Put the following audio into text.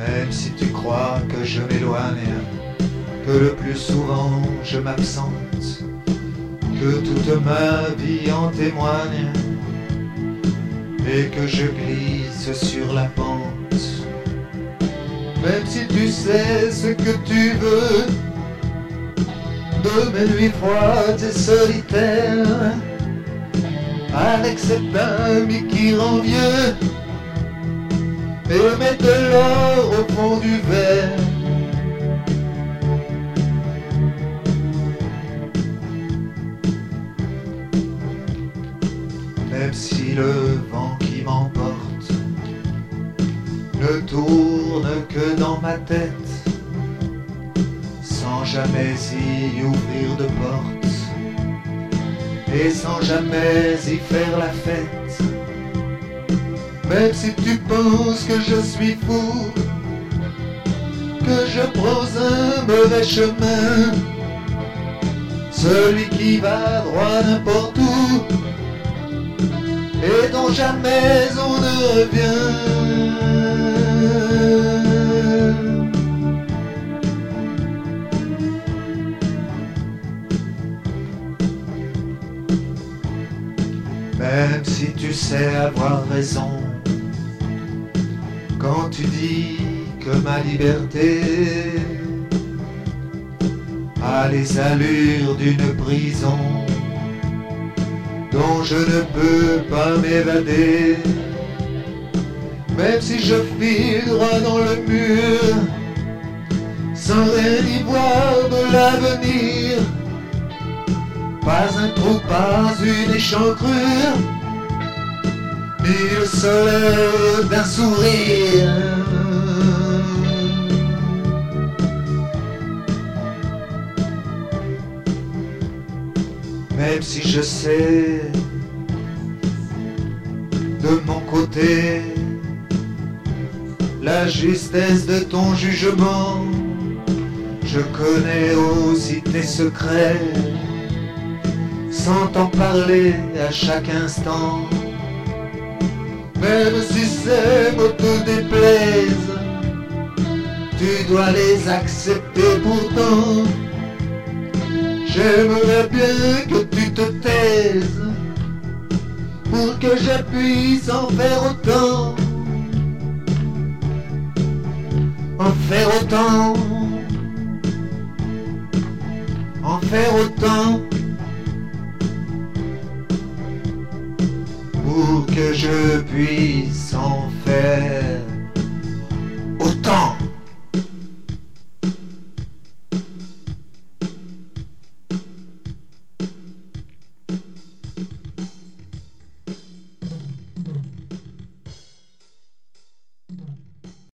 Même si tu crois que je m'éloigne, que le plus souvent je m'absente, que toute ma vie en témoigne, et que je glisse sur la pente. Même si tu sais ce que tu veux de mes nuits froides et solitaires, avec cet ami qui rend vieux et met de l'or au fond du verre. Même si le vent qui m'emporte ne tourne que dans ma tête, sans jamais y ouvrir de porte, et sans jamais y faire la fête. Même si tu penses que je suis fou, que je prends un mauvais chemin, celui qui va droit n'importe où, et dont jamais on ne revient. Même si tu sais avoir raison quand tu dis que ma liberté a les allures d'une prison dont je ne peux pas m'évader. Même si je file droit dans le mur, sans rien y voir de l'avenir, pas un trou, pas une échancrure, ni le soleil d'un sourire. Même si je sais de mon côté la justesse de ton jugement, je connais aussi tes secrets sans t'en parler à chaque instant. Même si ces mots te déplaisent, tu dois les accepter pourtant. J'aimerais bien que tu te taises pour que je puisse en faire autant. En faire autant. En faire autant. Pour que je puisse en faire